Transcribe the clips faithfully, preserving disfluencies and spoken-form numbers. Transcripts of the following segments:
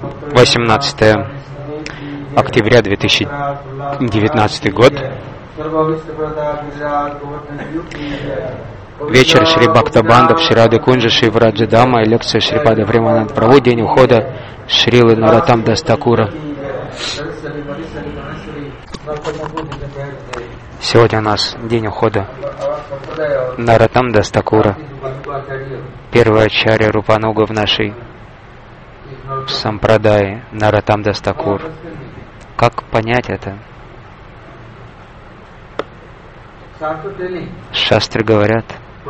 восемнадцатое октября две тысячи девятнадцатый год. Вечер Шри Бхактабандав, Шрады Кунджа, Шри Враджадама и лекция Шрипада Примананд Прабху, день ухода Шрилы Нароттам Дас Такура. Сегодня у нас день ухода Нароттам Дас Такура, первая ачарья Рупануга в нашей сампрадае, Нароттам Дас Такур. Как понять это? Шастры говорят,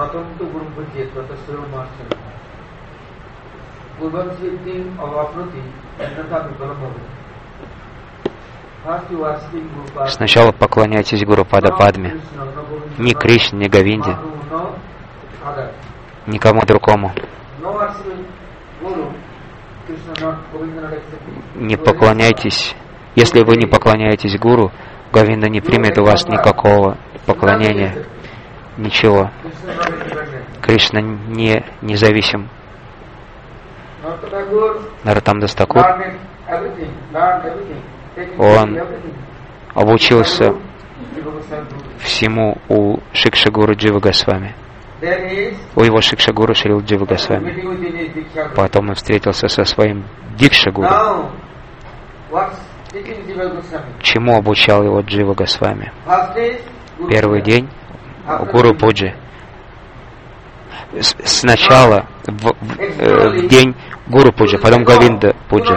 сначала поклоняйтесь Гуру Пада Падме, ни Кришне, ни Говинде, никому другому. Не поклоняйтесь. Если вы не поклоняетесь Гуру, Говинда не примет у вас никакого поклонения, ничего. Кришна не независим. Нароттам Дас Такур, он обучился всему у Шикша-гуру Джива Госвами, у его Шикша-гуру Шрила Джива Госвами. Потом он встретился со своим Дикша-гуру. Чему обучал его Джива Госвами? Первый день Гуру Пуджи. Сначала в, в, э, в день Гуру Пуджи, потом Говинда Пуджи.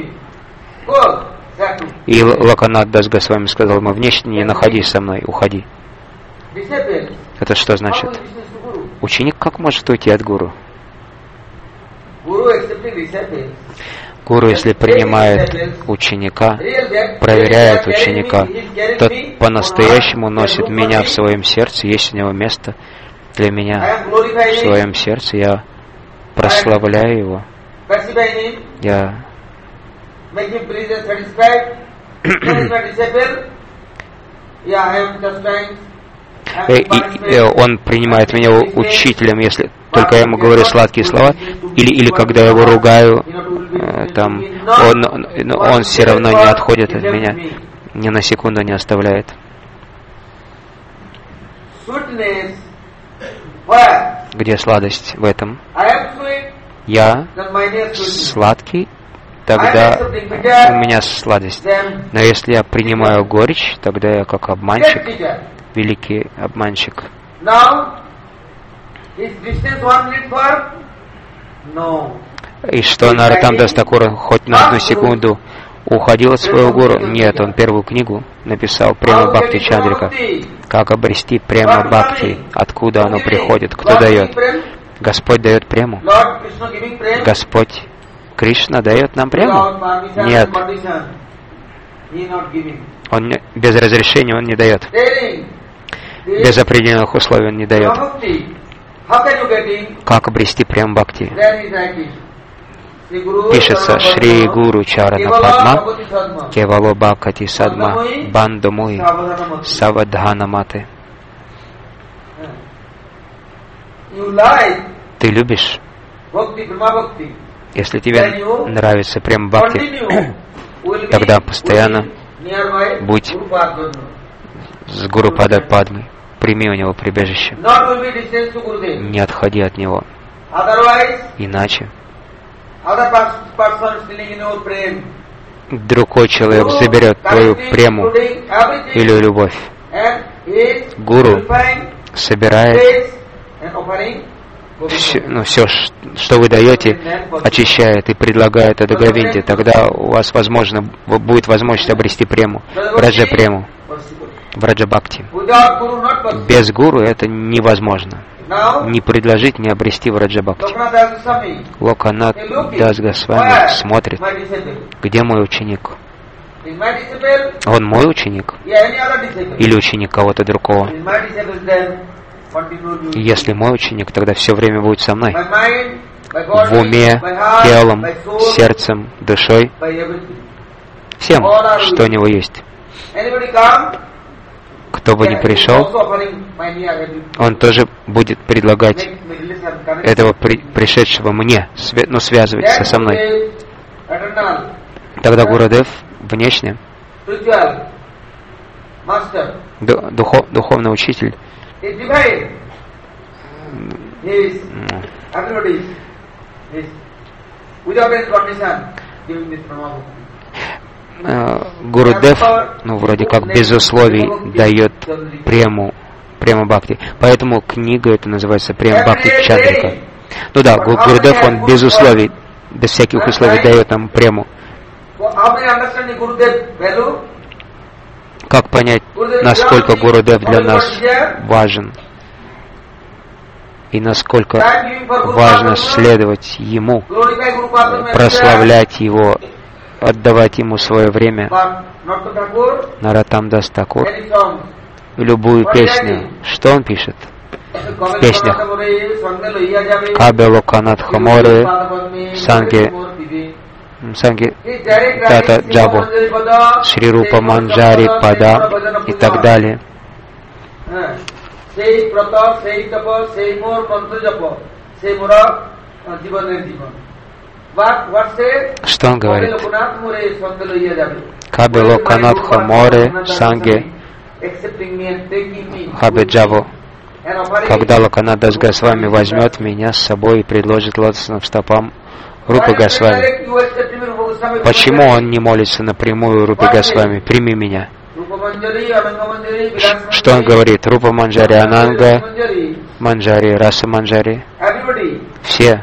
И Локанат Дас Госвами сказал ему: внешне не находись со мной, уходи. Это что значит? Ученик как может уйти от гуру? Гуру, если принимает ученика, проверяет ученика, тот по-настоящему носит меня в своем сердце, есть у него место для меня в своем сердце, я прославляю его, я И, и, и он принимает меня учителем, если только я ему говорю сладкие слова, или, или когда я его ругаю, э, там, он, он, он все равно не отходит от меня, ни на секунду не оставляет. Где сладость в этом? Я сладкий, тогда у меня сладость. Но если я принимаю горечь, тогда я как обманщик, великий обманщик. И что Нароттам Дас Такур хоть на одну секунду уходил от своего гуру? Нет, он первую книгу написал, Према Бхакти Чандрика. Как обрести Према Бхакти? Откуда оно приходит? Кто дает? Господь дает прему? Господь Кришна дает нам прему? Нет. Он не, без разрешения он не дает. Без определенных условий он не дает. Как обрести прем бхакти? Пишется Шри Гуру Чарана Падма Кевало Бхакати Садма Банду Муи Савадхана Маты. Ты любишь? Если тебе нравится прем бхакти, тогда постоянно будь с Гуру Пада Падмой, прими у него прибежище, не отходи от него, иначе другой человек заберет твою прему или любовь. Гуру собирает все, ну, все, что вы даете, очищает и предлагает это Говинде, тогда у вас возможно, будет возможность обрести прему, Враджа прему, Враджа Бхакти. Без гуру это невозможно. Не предложить, не обрести Враджа Бхакти. Локанат Дас Госвами смотрит, где мой ученик? Он мой ученик? Или ученик кого-то другого? Если мой ученик, тогда все время будет со мной. В уме, телом, сердцем, душой. Всем, что у него есть. Кто бы ни пришел, он тоже будет предлагать этого при, пришедшего мне, свя, ну, связываться со мной. Тогда Гурудев внешне, духов, духовный учитель, Гурудев, ну, вроде как без условий дает прему, према бхакти. Поэтому книга это называется Према Бхакти Чандрика. Ну да, Гурудев, он без условий, без всяких условий дает нам прему. Как понять, насколько Гурудев для нас важен? И насколько важно следовать Ему, прославлять Его, отдавать Ему свое время. Нароттам Дас Такур, любую песню, что он пишет в песнях? Кабе Локанат Хаморе, Санге, Санге Тата Джабу, Шри Рупа Манджари Пада и так далее. Что он говорит? Кабе Локанатха Море Санге Хабе Джаву. Когда Локанат Госвами возьмет меня с собой и предложит лотосным стопам Рупы Госвами. Почему он не молится напрямую Рупе Госвами? Прими меня. Что он говорит? Рупа Манджари Ананга, Манджари, Раса Манджари. Все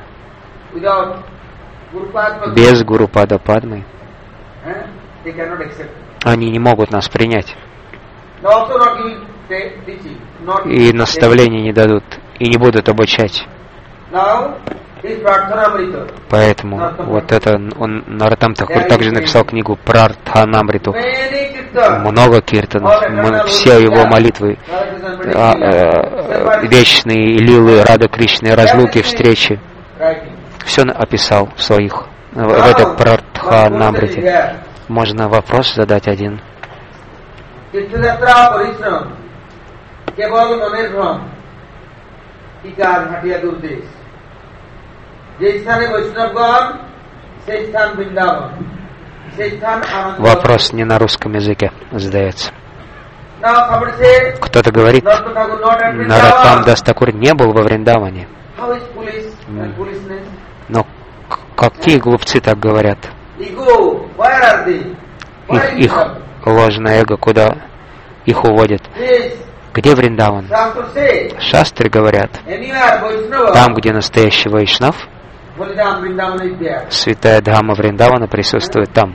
без Гурупада Падмы они не могут нас принять. И наставления не дадут, и не будут обучать. Поэтому вот это он Нароттам Такур также написал книгу Прартханамриту. Много киртанов, все его молитвы, а, э, вечные лилы, Рада Кришны, разлуки, встречи. Все описал в своих, в, в этой Прартханамрите. Можно вопрос задать один. Вопрос не на русском языке задается. Кто-то говорит, Нароттам Дас Такур не был во Вриндаване. Но какие глупцы так говорят? Их, их ложное эго куда их уводит? Где Вриндаван? Шастры говорят, там, где настоящий Вайшнав, святая Дхамма Вриндавана присутствует там.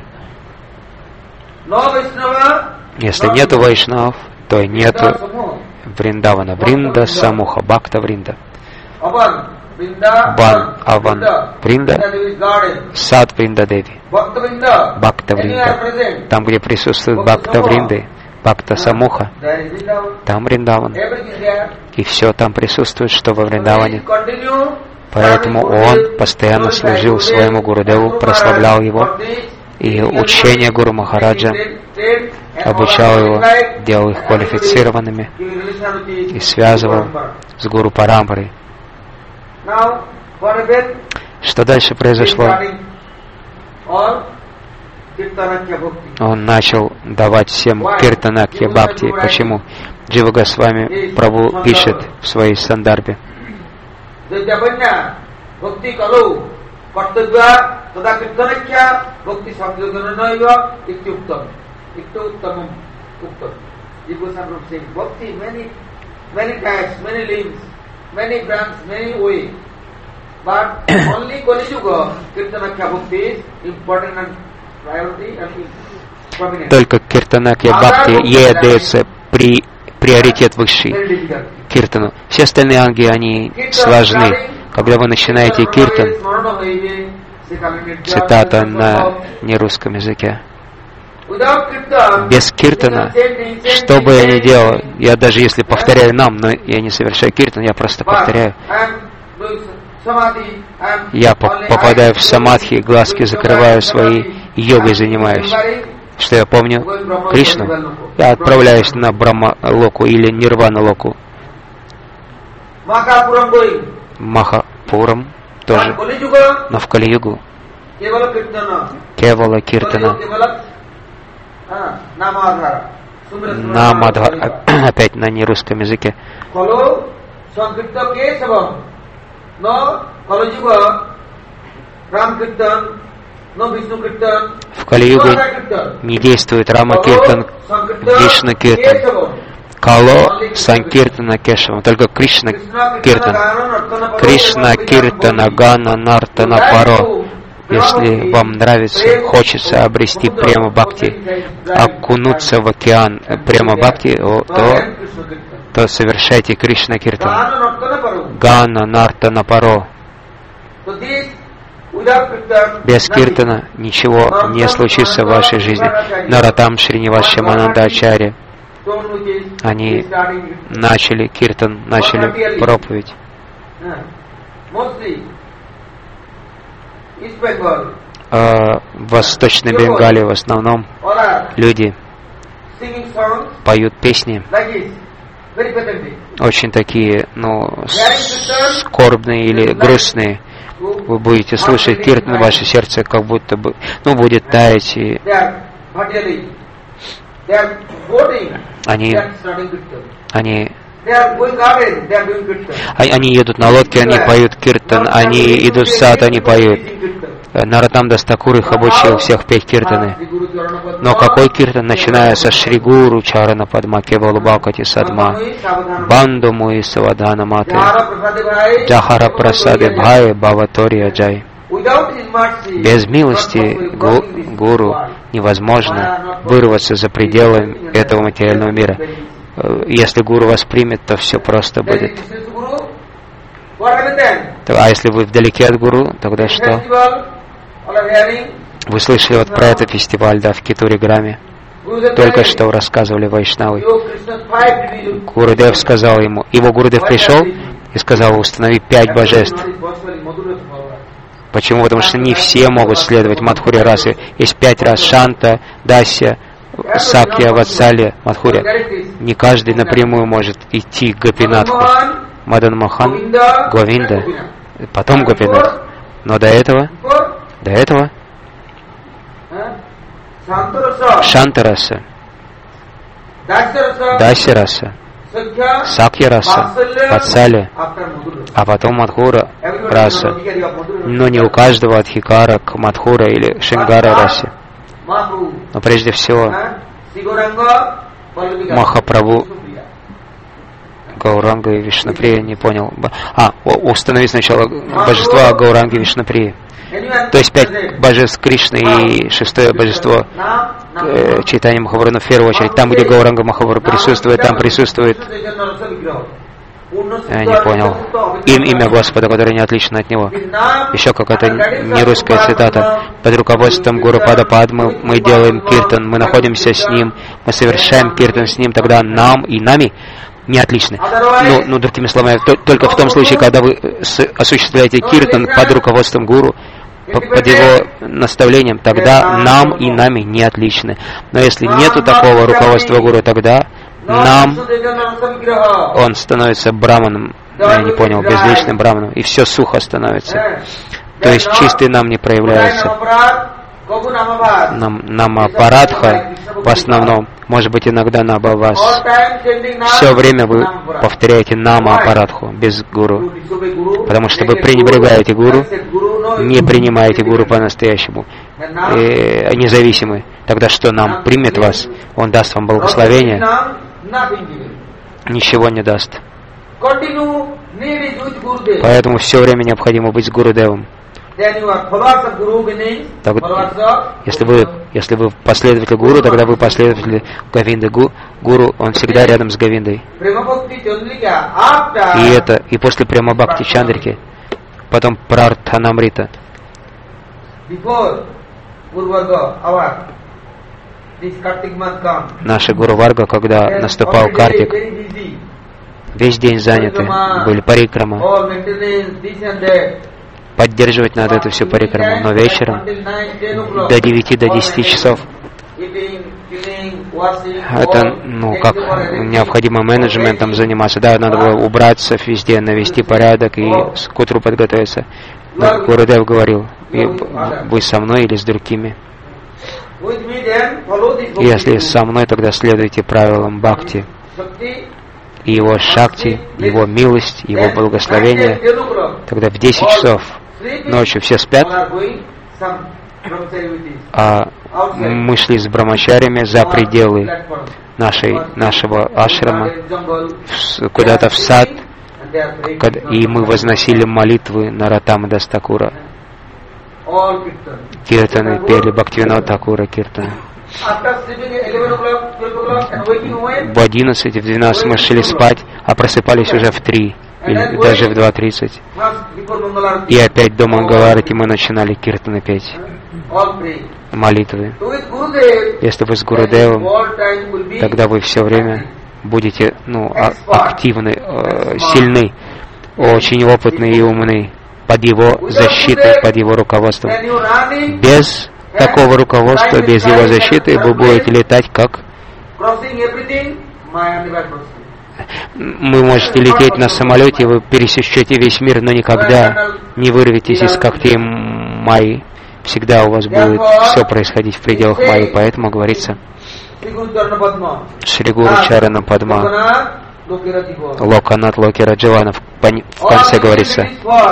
Если нету Вайшнав, то и нету Вриндавана. Вринда Самуха, Бхакта Вринда. Бан, Аван, Вринда, Сад Вринда Деви, Бхакта Вринда. Там, где присутствует Бхакта Вринды, Бхакта Самуха, там Вриндаван. И все там присутствует, что во Вриндаване. Поэтому он постоянно служил своему Гурудеву, прославлял его, и учение Гуру Махараджа обучал его, делал их квалифицированными и связывал с Гуру Парампарой. Что дальше произошло? Он начал давать всем киртанакья бхакти. Почему? Джива Госвами Прабху пишет в своей сандарбе. But only Kali Yuga, Kirtanakya Bhakti is important and priority and prominent. Только Киртанакья Бхакти, ей отдается при, приоритет высший киртану. Все остальные анги, они сложны. Когда вы начинаете киртан, цитата на нерусском языке, без киртана, что бы я ни делал, я даже если повторяю нам, но я не совершаю киртан, я просто повторяю. Я попадаю в самадхи, глазки закрываю свои, йогой занимаюсь. Что я помню? Кришну. Я отправляюсь на Брахма-локу или Нирвана-локу. Махапурам тоже. Но в Кали-югу Kevala Kirtana. Кевала Киртана. Kevala ah, Namadhara. Намадхара. Опять на нерусском языке. Follow Sankirtan Kesavam. No Kalajuga Ram Kirtan. No Vishnu Kirtan. В Кали-юге не действует Рама Киртан, Вишну Киртан. Кало Санкиртана Кешава, только Кришна Киртан. Кришна Киртана Гана Нартана Паро. Если вам нравится, хочется обрести према бхакти, окунуться в океан према бхакти, то, то совершайте Кришна Киртан. Гана Нартана Паро. Без киртана ничего не случится в вашей жизни. Наратам Шринивашамананда Ачарья. Они начали киртан, начали проповедь. А в Восточной Бенгалии в основном люди поют песни, очень такие, ну, скорбные или грустные. Вы будете слушать киртан, ваше сердце как будто бы, ну, будет таять, и они, они, они едут на лодке, они поют киртан, они идут в сад, они поют. Наратам Дас Такур их обучил всех петь киртаны. Но какой киртан, начиная со Шри Гуру Чарана Падма Кевалу Бхакати Садма, Банду Муи Савадхана Маты, Джахара Прасады Бхай Бхаватория Джай. Без милости гу, гуру невозможно вырваться за пределы этого материального мира. Если гуру вас примет, то все просто будет. А если вы вдалеке от гуру, тогда что? Вы слышали вот про этот фестиваль, да, в Китуриграме? Только что рассказывали Вайшнавы. Гурудев сказал ему, его Гурудев пришел и сказал, установи пять божеств. Почему? Потому что не все могут следовать Мадхуре расы. Есть пять рас: Шанта, Дасья, Сакья, Ватсалья, Мадхуря. Не каждый напрямую может идти к Гопинатху. Мадан Мохан, Говинда, потом Гопинат. Но до этого, до этого Шантараса, Дасья-раса, Сакья-раса, Ватсалья, а потом Мадхура раса. Но не у каждого Адхикара к Мадхура или Шингара расе. Но прежде всего Махапрабху, Гауранга и Вишнуприя, не понял. А, установи сначала божества Гауранги и Вишнуприи. То есть пять божеств Кришны и шестое божество э, Чайтанья Махапрабху, в первую очередь. Там, где Гауранга Махапрабху присутствует, там присутствует, я не понял, им, имя Господа, которое не отлично от него. Еще какая-то не русская цитата. Под руководством Гуру Пада Падмы мы делаем киртан, мы находимся с ним, мы совершаем киртан с ним, тогда нам и нами не отличны. Ну, ну, другими словами, только в том случае, когда вы осуществляете киртан под руководством Гуру, под его наставлением, тогда нам и нами не отличны. Но если нету такого руководства Гуру, тогда нам он становится браманом, я не понял, безличным браманом, и все сухо становится. То есть чистый нам не проявляется. Нам, намапарадха в основном, может быть иногда набавас. Все время вы повторяете намапарадху без гуру, потому что вы пренебрегаете гуру, не принимаете гуру по-настоящему, и независимы. Тогда что нам примет вас? Он даст вам благословение? Ничего не даст. Поэтому все время необходимо быть с Гурудевом. Так, если вы, если вы последователь Гуру, тогда вы последователь Говинды. Гуру, он всегда рядом с Говиндой. И это, и после Према Бхакти Чандрики, потом Прартханамрита. Наши Гуру Варга, когда наступал Картик, весь день заняты, были парикрама. Поддерживать надо эту всю парикраму, но вечером до девяти, до десяти часов это, ну, как необходимо менеджментом заниматься. Да, надо было убраться везде, навести порядок и к утру подготовиться. Но Гурудев говорил, вы со мной или с другими. Если со мной, тогда следуйте правилам бхакти. И его шакти, его милость, его благословение. Тогда в десять часов ночью все спят, а мы шли с брамачарями за пределы нашей, нашего ашрама, куда-то в сад, и мы возносили молитвы Нароттама Дас Такура. Киртаны пели, Бхактивинода Такура киртаны. В одиннадцать, в двенадцать мы шли спать, а просыпались уже в три, или даже в два тридцать. И опять до Мангаларати мы начинали киртаны петь, молитвы. Если вы с Гурудевом, тогда вы все время будете ну, а- активны, э, сильны, очень опытны и умны, под его защитой, под его руководством. Без такого руководства, без его защиты, вы будете летать как... Вы можете лететь на самолете, вы пересечете весь мир, но никогда не вырветесь из когтей Майи. Всегда у вас будет все происходить в пределах Майи, поэтому говорится Шри Гуру Чарана Падма Локанат Локи Радживана. В конце говорится: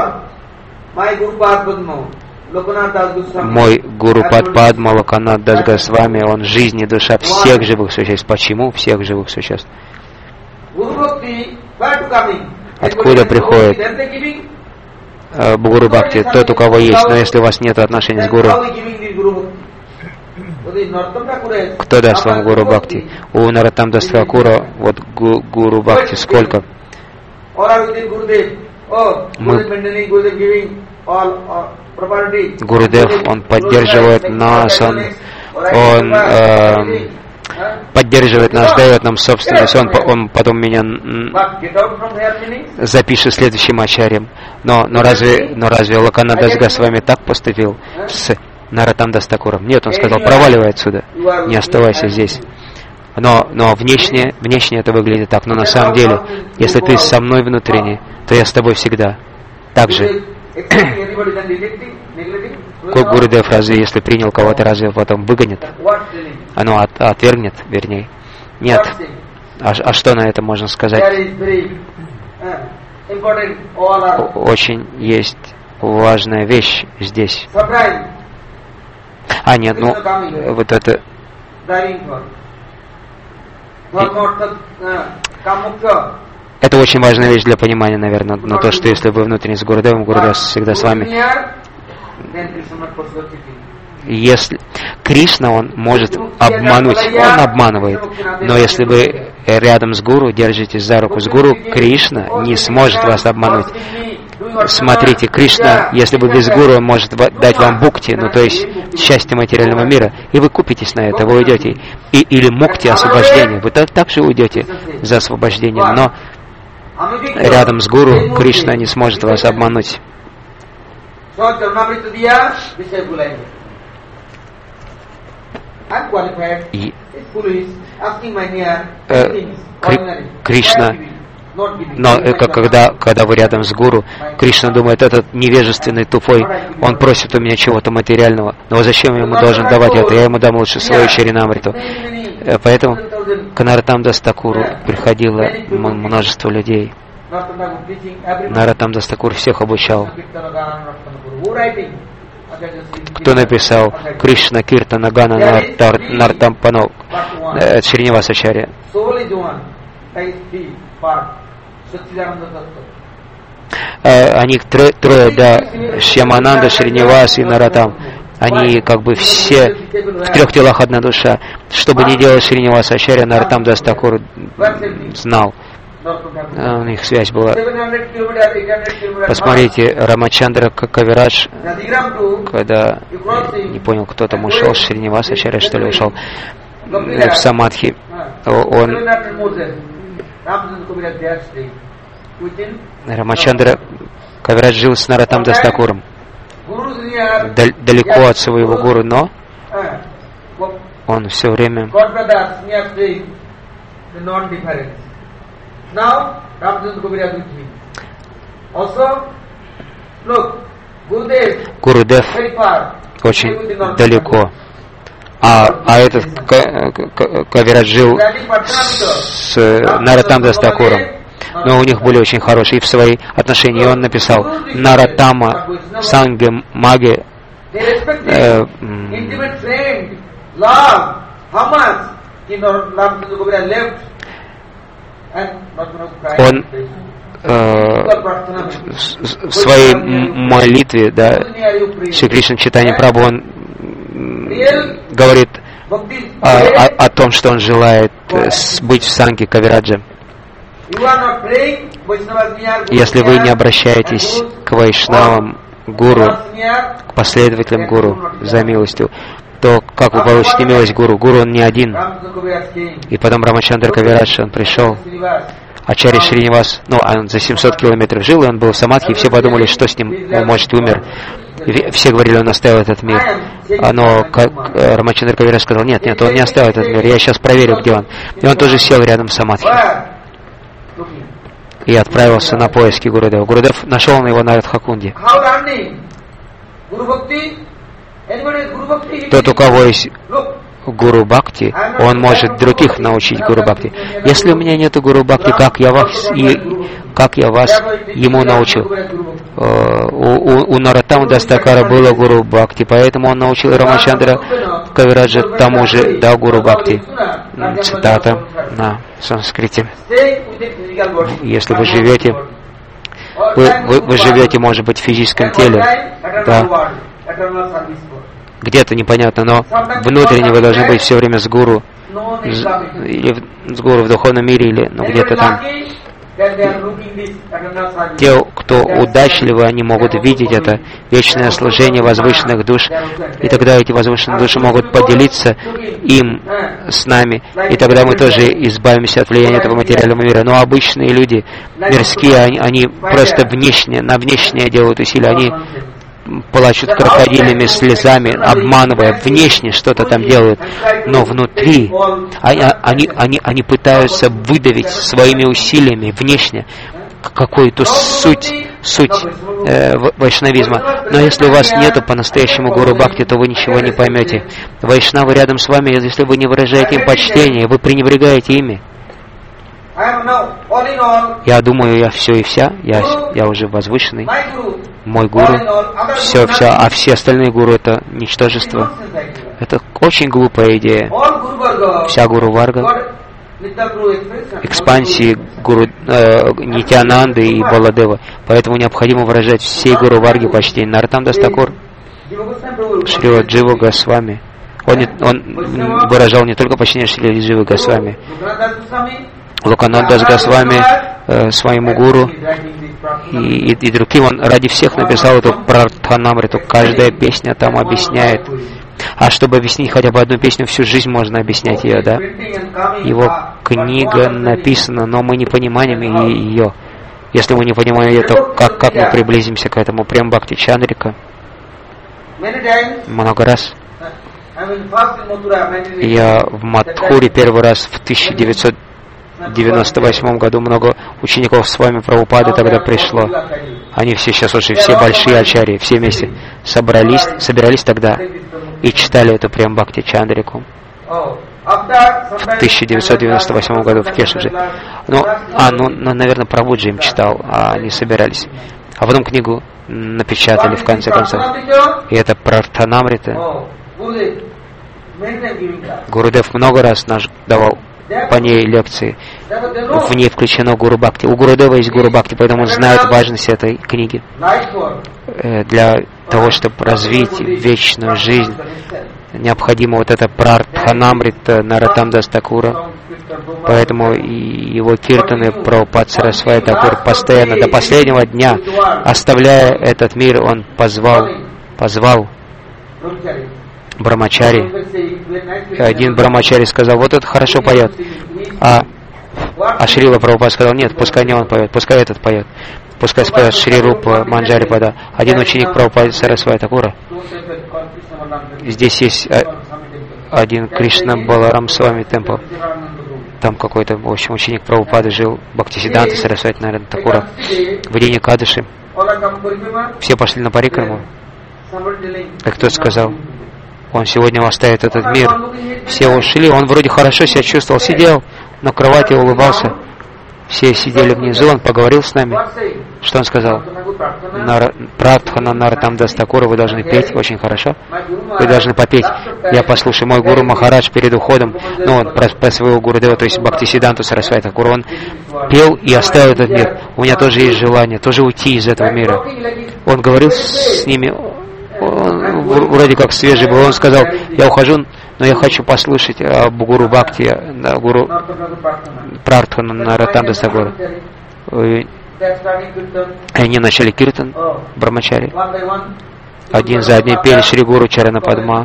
мой Гуру Падма Локанат Дас Госвами, он жизнь и душа всех живых существ. Почему всех живых существ? Откуда приходит э, Гуру Бхакти? Тот, у кого есть. Но если у вас нет отношений с Гуру, кто даст вам Гуру Бхакти? У Нароттама Дас Такура вот гу, Гуру Бхакти сколько? Мы... Гурудев, он поддерживает нас, он, он э, поддерживает нас, дает нам собственность, он, он потом меня запишет следующим ачарьям. Но, но разве, но разве Локанат Дас Госвами так поступил с Нароттама Дас Такуром? Нет, он сказал: проваливай отсюда, не оставайся здесь. Но, но внешне, внешне это выглядит так, но на самом деле, если ты со мной внутренне, то я с тобой всегда. Так же. Гурудев разве, если принял кого-то, разве потом выгонит? Оно от, отвергнет, вернее. Нет. А, а что на это можно сказать? Очень есть важная вещь здесь. А, нет, ну, вот это... Это очень важная вещь для понимания, наверное, но то, что если вы внутренне с Гурудевом, Гурудев всегда с вами. Если Кришна, он может обмануть, он обманывает, но если вы рядом с Гуру, держитесь за руку с Гуру, Кришна не сможет вас обмануть. Смотрите, Кришна, если вы без Гуру, он может дать вам бхукти, ну то есть счастье материального мира, и вы купитесь на это, вы уйдете, и, или мукти, освобождение, вы так, также уйдете за освобождением, но рядом с Гуру Кришна не сможет вас обмануть. И, э, Кри, Кришна, но э, когда, когда вы рядом с Гуру, Кришна думает: этот невежественный, тупой, он просит у меня чего-то материального, но зачем я ему должен давать это? Я ему дам лучше свою Чаринамриту. Э, поэтому к Нароттама Дас Такуру приходило множество людей. Нароттама Дас Такур всех обучал. Кто написал Кришна Киртана Гана Нароттама Пано? Это Шриниваса Ачарья. Они трое, трое, да, Шьямананда, Шринивас и Нароттам. Они как бы все в трех телах одна душа. Что бы ни делал Шриниваса Ачарья, Нароттама Дас Такур знал. У них связь была. Посмотрите, Рамачандра Кавирадж, когда не понял, кто там ушел, Шриниваса Ачарья, что ли, ушел в самадхи, он Рамачандра Кавирадж жил с Нароттама Дас Такуром далеко от своего гуру, но он все время Гурудев очень далеко. А, а этот Кавирадж жил с Нароттамдас Такуром. Но у них были очень хорошие в свои отношения. И он написал Нароттама Санге Маге э, он э, в своей молитве, да, Шри Кришна Чайтанья Прабху, он говорит о, о, о том, что он желает быть в санге Кавираджа. Если вы не обращаетесь к вайшнавам, гуру, к последователям гуру за милостью, то как вы получите милость гуру? Гуру он не один. И потом Рамачандра Кавирадж, он пришел, Ачарья Шринивас, ну, он за семьсот километров жил, и он был в самадхи, и все подумали, что с ним, он, может, умер. И все говорили, он оставил этот мир. Но как Рамачандра Кавирадж сказал, нет, нет, он не оставил этот мир, я сейчас проверю, где он. И он тоже сел рядом с самадхи. И отправился на поиски Гурудева. Гурудев нашел его на Радхакунде. Тот, у кого есть Гуру Бхакти, он может других научить Гуру Бхакти. Если у меня нет Гуру Бхакти, как я вас, и, как я вас ему научил? У, у, у Нароттамдас Такура было Гуру Бхакти, поэтому он научил Рамачандра Кавираджа тому же, да, Гуру Бхакти. Цитата на санскрите. Если вы живете, вы, вы, вы живете, может быть, в физическом теле, да, где-то непонятно, но внутренне вы должны быть все время с гуру, с, или с гуру в духовном мире, или ну, где-то там. Те, кто удачливы, они могут видеть это вечное служение возвышенных душ, и тогда эти возвышенные души могут поделиться им с нами, и тогда мы тоже избавимся от влияния этого материального мира. Но обычные люди, мирские, они, они просто внешне, на внешнее делают усилия, они плачут крокодильными слезами, обманывая, внешне что-то там делают, но внутри они, они, они, они пытаются выдавить своими усилиями внешне какую-то суть, суть э, вайшнавизма. Но если у вас нету по-настоящему Гуру Бхакти, то вы ничего не поймете. Вайшнавы рядом с вами, если вы не выражаете им почтение, вы пренебрегаете ими. Я думаю, я все и вся, я, я уже возвышенный. Мой гуру, все, все, а все остальные гуру — это ничтожество. Это очень глупая идея. Вся Гуру Варга, экспансии гуру э, Нитянанды и Баладева. Поэтому необходимо выражать всей Гуру Варге почтение. Нароттамдас Такур, Шрила Джива Госвами, он, не, он выражал не только почтение Шрила Дживы Госвами, Локанандас Госвами э, своему гуру и, и, и другим. Он ради всех написал эту Прартханамриту. Каждая песня там объясняет. А чтобы объяснить хотя бы одну песню, всю жизнь можно объяснять ее, да? Его книга написана, но мы не понимаем ее. Если мы не понимаем ее, то как, как мы приблизимся к этому? Прем Бхакти Чандрика. Много раз. Я в Мадхуре первый раз в тысяча девятьсот девяносто восьмом году, много учеников с вами Прабхупады тогда пришло. Они все сейчас уже, все большие ачарьи, все вместе собрались, собирались тогда и читали эту Прем Бхакти Чандрику в тысяча девятьсот девяносто восьмом году в Кешадже. Ну, а, ну, наверное, Прабхуджи им читал, а они собирались. А потом книгу напечатали в конце концов. И это Прартханамрита. Гурудев много раз наш давал по ней лекции. В ней включено Гуру Бхакти. У Гурудева есть Гуру Бхакти, поэтому он знает важность этой книги. Для того, чтобы развить вечную жизнь, необходимо вот это Прартханамрита Нароттамдас Такура. Поэтому и его киртаны Прабхупад Сарасвати Такур постоянно, до последнего дня, оставляя этот мир, он позвал, позвал Брамачари. И один Брамачари сказал: вот это хорошо поет. А, а Шрила Прабхупад сказал: нет, пускай не он поет, пускай этот поет. Пускай споет Шри Рупа Манджари Пада. Один ученик Прабхупады Сарасвати Такура. Здесь есть один Кришна Баларам Свами Темпл. Там какой-то, в общем, ученик Прабхупады жил, Бхактисиддханта Сарасвати Нарайана Такура. В день Экадаши все пошли на парикраму. И кто сказал, он сегодня оставит этот мир. Все ушли, он вроде хорошо себя чувствовал, сидел на кровати, улыбался. Все сидели внизу, он поговорил с нами. Что он сказал? Пратхана Наратамдас Такура, вы должны петь очень хорошо. Вы должны попеть. Я послушаю, мой гуру Махарадж перед уходом, ну, он про, про своего гурудева, то есть Бхактисиддханту Сарасвати Такура, он пел и оставил этот мир. У меня тоже есть желание, тоже уйти из этого мира. Он говорил с ними, он вроде как свежий был, он сказал, я ухожу, но я хочу послушать об гуру Бхакти, гуру Пратхану Наратамдас Такура. И они начали киртан, Брахмачари. Один за одним пели Шри Гуру Чарана Падма,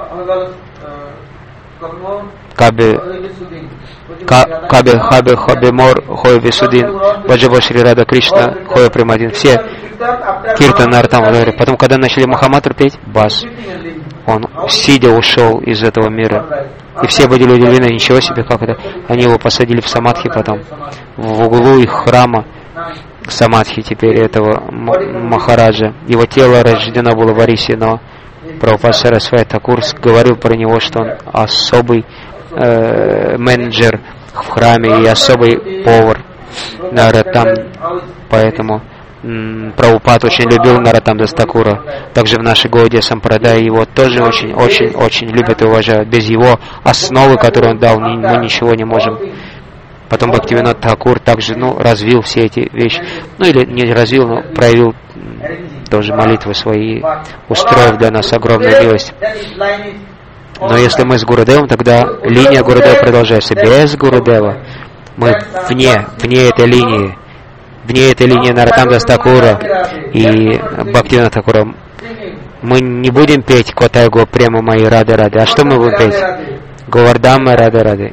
Кабе, Кабе, Хабе, Хабе Мор, Хоя Висудин, Ваджаба Шри Рада Кришна, Хоя Примадин. Все киртан Наратам. Потом, когда начали Махамантру петь, бас, он сидя ушел из этого мира. И все были удивлены, ничего себе, как это. Они его посадили в самадхи потом, в углу их храма. Самадхи теперь этого Махараджа. Его тело рождено было в Арисе, но Прабхупада Сарасвати Такур говорил про него, что он особый э, менеджер в храме и особый повар Наратам. Поэтому м, Прабхупад очень любил Наратамдас Такура. Также в нашей Гаудия Сампрадай его тоже очень-очень-очень любят и уважают. Без его основы, которую он дал, мы ничего не можем. Потом Бхактивинод Такур также, ну, развил все эти вещи. Ну, или не развил, но проявил тоже молитвы свои, устроив для нас огромную милость. Но если мы с Гурудевом, тогда линия Гурудева продолжается. Без Гурудева мы вне, вне этой линии, вне этой линии Наратамдас Такура и Бхактивинод Такура. Мы не будем петь Котайго Према Мои Рады Рады. А что мы будем петь? Говардама Рады Рады.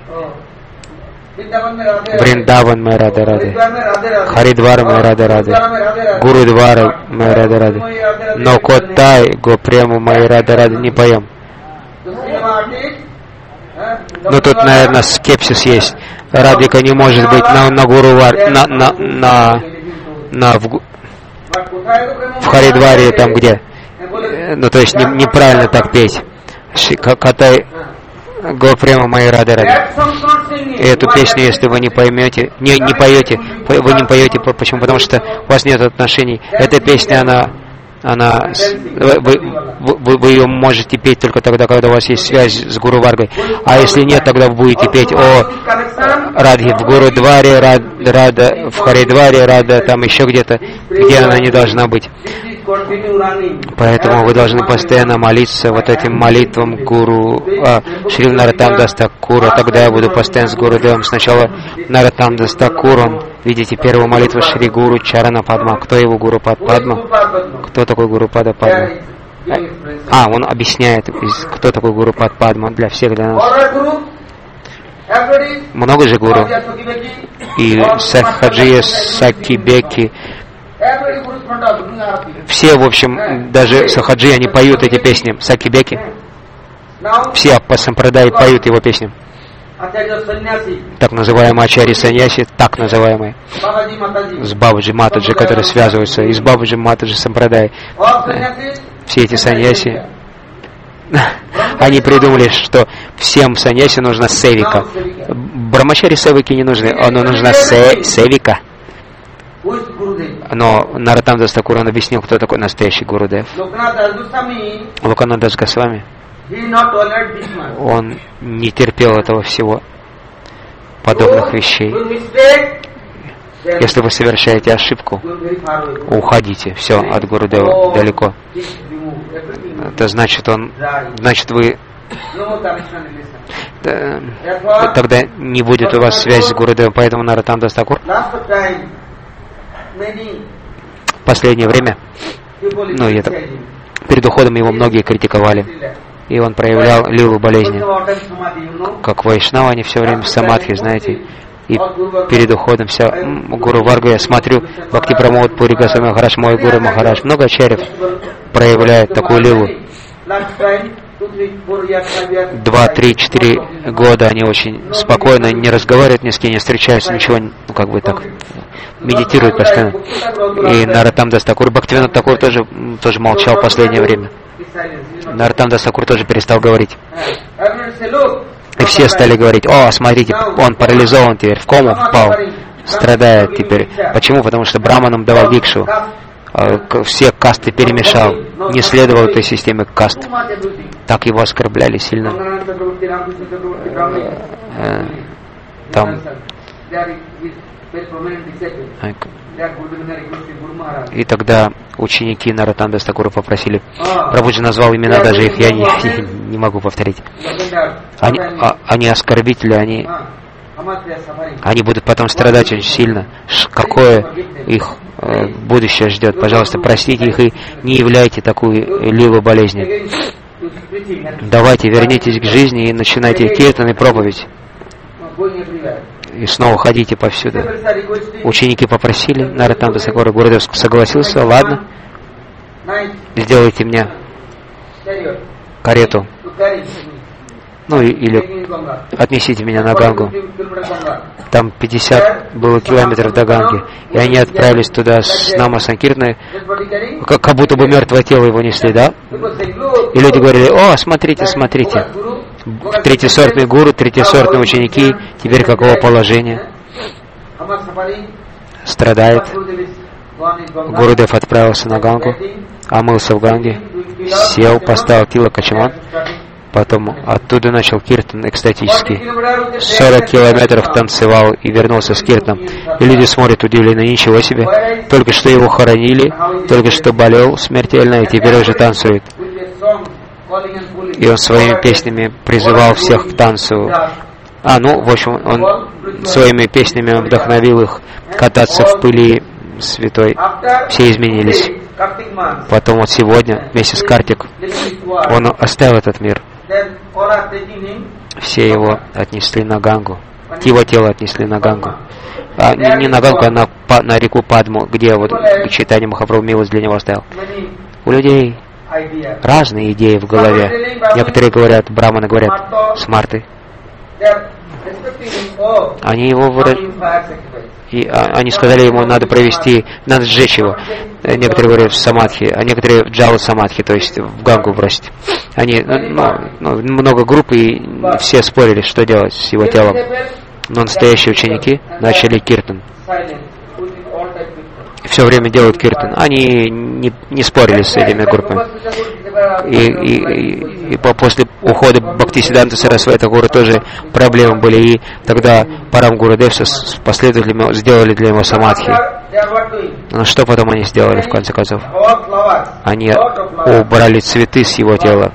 Вриндаван мы рады рады, Харидвар мы рады рады, Гурудвара мы рады рады, но Котай Гопрему мы рады рады не поем. Но тут, наверное, скепсис есть. Радика не может быть на, на Гурувар, на, на, на, на в, в Харидваре там где. Ну, то есть не, неправильно так петь. Котай Гопрему мои рады рады. И эту песню, если вы не поймете, не, не поете, вы не поете, почему? Потому что у вас нет отношений. Эта песня, она, она, вы, вы, вы ее можете петь только тогда, когда у вас есть связь с Гуру Варгой. А если нет, тогда вы будете петь о Радхе в Гурудваре, Рад, Рада в Харидваре, Рада там еще где-то, где она не должна быть. Поэтому вы должны постоянно молиться вот этим молитвам Гуру а, Шри Наратамдас Такура. Тогда я буду постоянно с Гурудевом. Сначала Наратамдас Такуром. Видите, первая молитва Шри Гуру Чарана Падма. Кто его Гуру Пад Падма? Кто такой Гуру Пада Падма? А, он объясняет, кто такой Гуру Пад Падма для всех, для нас. Много же гуру. И Сахаджия, Сакибеки. Все, в общем, даже Сахаджи, они поют эти песни, Сакибеки. Все по Сампрадай поют его песни. Так называемые Ачари Саньяси, так называемые, с Бабаджи Матаджи, которые связываются, и с Бабаджи Матаджи Сампрадай. Все эти саньяси, они придумали, что всем саньяси нужна севика. Брахмачари севики не нужны, но нужна се севика. Но Наратамдас Такур, он объяснил, кто такой настоящий Гурудев. Локананда Дас Госвами, он не терпел этого всего, подобных вещей. Если вы совершаете ошибку, уходите, все, от Гурудева далеко. Это значит, он, значит вы, тогда не будет у вас связи с Гурудевом, поэтому Наратамдас Такур в последнее время, ну, это, перед уходом его многие критиковали, и он проявлял лилу болезни. Как вайшнава, они все время в самадхи, знаете, и перед уходом вся Гуру Варга, я смотрю, Бхакти Прамод Пури Госвами Махарадж, мой Гуру Махарадж, много ачарьев проявляет такую лилу. два, три, четыре года они очень спокойно, не разговаривают ни с кем, не встречаются, ничего, ну как бы так, медитируют постоянно. И Нароттам Дас Такур, Бхактивинода Такур тоже, тоже молчал в последнее время. Нароттам Дас Такур тоже перестал говорить. И все стали говорить: о, смотрите, он парализован теперь, в кому впал, страдает теперь. Почему? Потому что Браманам давал дикшу. Все касты перемешал, не следовал этой системе каст. Так его оскорбляли сильно. Там. И тогда ученики Нароттам Дас Такура попросили. Прабхуджи назвал имена, даже их я не, не могу повторить. Они, а, они оскорбители, они, они будут потом страдать очень сильно. Какое их э, будущее ждет? Пожалуйста, простите их и не являйте такую лилу болезни. Давайте, вернитесь к жизни и начинайте киртан и проповедь. И снова ходите повсюду. Ученики попросили, Нароттам Дас Такур, Гурудев согласился: ладно, сделайте мне карету, ну или отнесите меня на Гангу. Там пятьдесят было километров до Ганги, и они отправились туда с Нама Санкиртной, как, как будто бы мертвое тело его несли, да? И люди говорили: о, смотрите, смотрите, третьесортный гуру, третьесортные ученики, теперь какого положения? Страдает. Гурудев отправился на Гангу, омылся в Ганге, сел, поставил тилак ачаман, потом оттуда начал киртан экстатический. сорок километров танцевал и вернулся с киртаном. И люди смотрят удивленно: ничего себе, только что его хоронили, только что болел смертельно, и теперь уже танцует. И он своими песнями призывал всех к танцу. А, ну, в общем, он своими песнями вдохновил их кататься в пыли святой. Все изменились. Потом вот сегодня, вместе с Картик, он оставил этот мир. Все его отнесли на Гангу. Его тело отнесли на Гангу. А, не, не на Гангу, а на, на реку Падму, где вот Чайтанья Махапрабху милость для него оставил. У людей разные идеи в голове. Некоторые говорят, браманы говорят, смарты. Они его выразили. И а, они сказали ему, надо провести, надо сжечь его. Некоторые говорят в самадхи, а некоторые в джалу самадхи, то есть в Гангу бросить. Они, ну, ну, много групп, и все спорили, что делать с его телом. Но настоящие ученики начали киртан. Все время делают киртан. Они не, не спорили с этими группами. И, и, и, и после ухода Бхактисиданта Сарасвати Такура тоже проблемы были. И тогда Парам Гурудев с последователями сделали для него самадхи. Но что потом они сделали в конце концов? Они убрали цветы с его тела.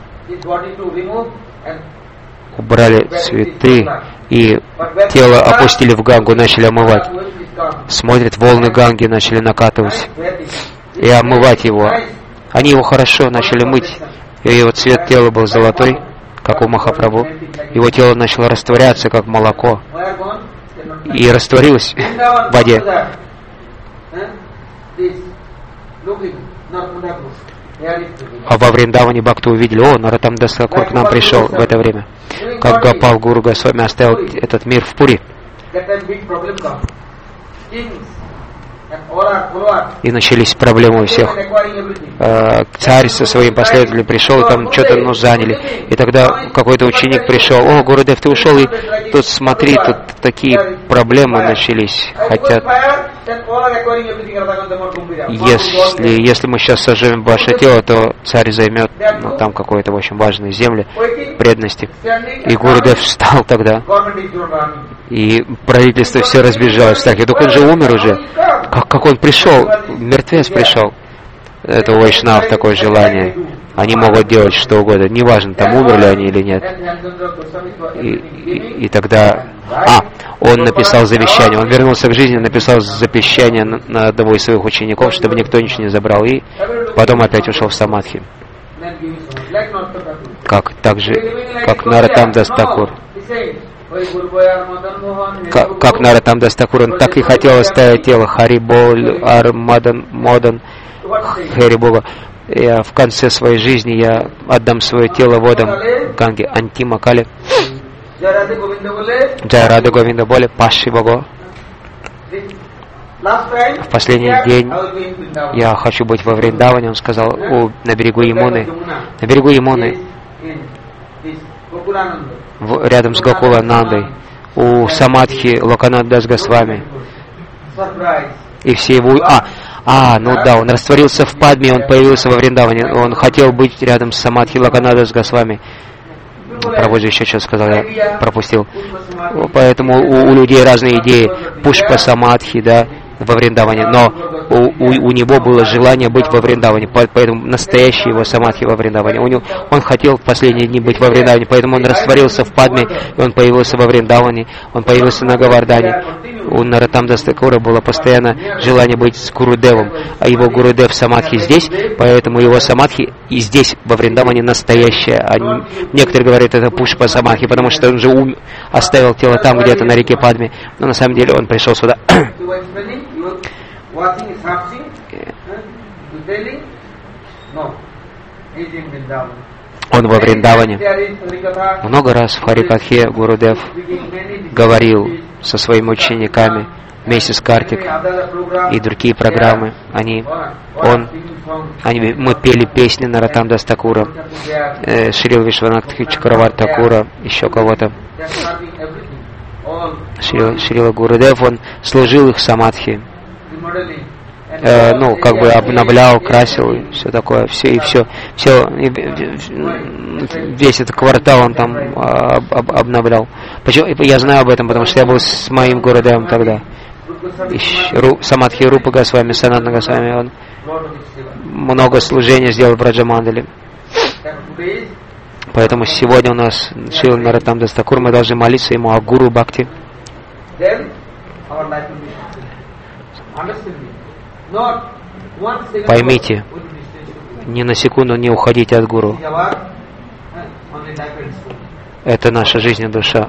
Убрали цветы и тело опустили в Гангу, начали омывать. Смотрят, волны Ганги начали накатывать и омывать его. Они его хорошо начали мыть, и его цвет тела был золотой, как у Махапрабху. Его тело начало растворяться, как молоко, и растворилось в воде. А во Вриндаване Бхакты увидели: о, Нароттам Дас Такур к нам пришел в это время. Как Гопал Гуру Госвами оставил этот мир в Пури. И начались проблемы у всех. Царь со своим последователем пришел, и там что-то ну, заняли. И тогда какой-то ученик пришел: о, Гурудев, ты ушел, и тут смотри, тут такие проблемы начались. Хотят, если, если мы сейчас сожжем ваше тело, то царь займет ну, там какое-то, в общем, важные земли преданности. И Гурудев встал тогда, и правительство все разбежалось. Так, и только он же умер уже. Как, как он пришел, мертвец пришел. Это у вайшнав такое желание. Они могут делать что угодно. Неважно, там умерли они или нет. И, и, и тогда... А, он написал завещание. Он вернулся к жизни, написал завещание на, на одного из своих учеников, чтобы никто ничего не забрал. И потом опять ушел в самадхи. Как, так же, как Нароттам Дас Такур. Как, как Нароттам Дас Такур, он так и хотел оставить тело. Хари Бол, Ар Мадан, Модан, Хари Бога. Я в конце своей жизни я отдам свое тело водам Ганги. Антима Кали. Джай Рада Говинда Боли. Паши Бого. В последний день я хочу быть во Вриндаване, он сказал, у, на берегу Ямуны. На берегу Ямуны, в, рядом с Гокуланандой, у Самадхи Локанандас Госвами. И все его... А, а, ну да, он растворился в Падме, он появился во Вриндаване. Он хотел быть рядом с Самадхи Локанандас Госвами. Провожу еще что сказал, я пропустил. Поэтому у, у людей разные идеи. Пушпа Самадхи, да, во Вриндаване. Но у, у, у него было желание быть во Вриндаване. Поэтому настоящий его Самадхи во Вриндаване. У него, он хотел в последние дни быть во Вриндаване, поэтому он растворился в Падме, и он появился во Вриндаване. Он появился на Гавардане. У Нароттамдаса Такура было постоянно желание быть с Гурудевом, а его Гурудев Самадхи здесь, поэтому его Самадхи и здесь, во Вриндаване, настоящая. Они, некоторые говорят, это Пушпа Самадхи, потому что он же ум, оставил тело там, где-то на реке Падме, но на самом деле он пришел сюда. Он во Вриндаване. Много раз в Харикатхе Гурудев говорил со своими учениками, вместе с Картик и другие программы. Они, он, они, мы пели песни Нароттамдаса Такура, э, Шрила Вишванатха Чакраварти Такура, еще кого-то. Шрила, Шрила Гурудев, он служил их самадхи. Э, ну, как бы обновлял, красил и все такое, все и все, все и, весь этот квартал он там об, об, обновлял. Почему? Я знаю об этом, потому что я был с моим Гурудевом тогда. И Ру, Самадхи Рупа Госвами, Санатана Госвами, он много служения сделал в Браджамандале. Поэтому сегодня у нас Шрила Нароттамдас Такур, мы должны молиться ему о Гуру Бхакти. Поймите, ни на секунду не уходите от Гуру. Это наша жизнь и душа.